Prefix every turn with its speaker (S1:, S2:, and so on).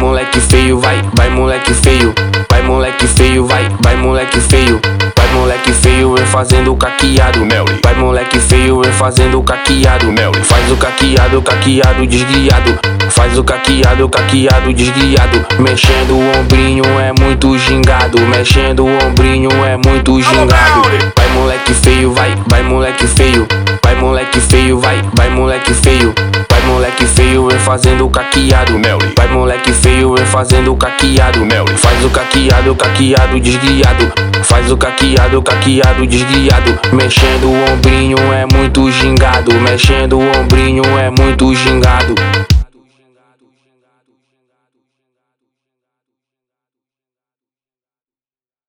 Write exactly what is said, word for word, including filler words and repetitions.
S1: moleque feio, vai, vai moleque feio. Vai moleque feio, vai, vai moleque feio. Vai moleque feio, vem fazendo caqueado. Vai moleque feio, vem fazendo caqueado. Faz o caqueado, caqueado desguiado. Faz o caqueado, caqueado desguiado. Mexendo o ombrinho é muito gingado. Mexendo o ombrinho é muito gingado. Vai moleque feio, vai, vai moleque feio. Vai moleque feio, vai, vai moleque feio. Vai moleque feio, vem fazendo caqueado. Vai moleque feio, vem fazendo caqueado. Faz o caqueado, caqueado desguiado. Faz o caqueado, caqueado desguiado. Mexendo o ombrinho é muito gingado. Mexendo o ombrinho é muito gingado.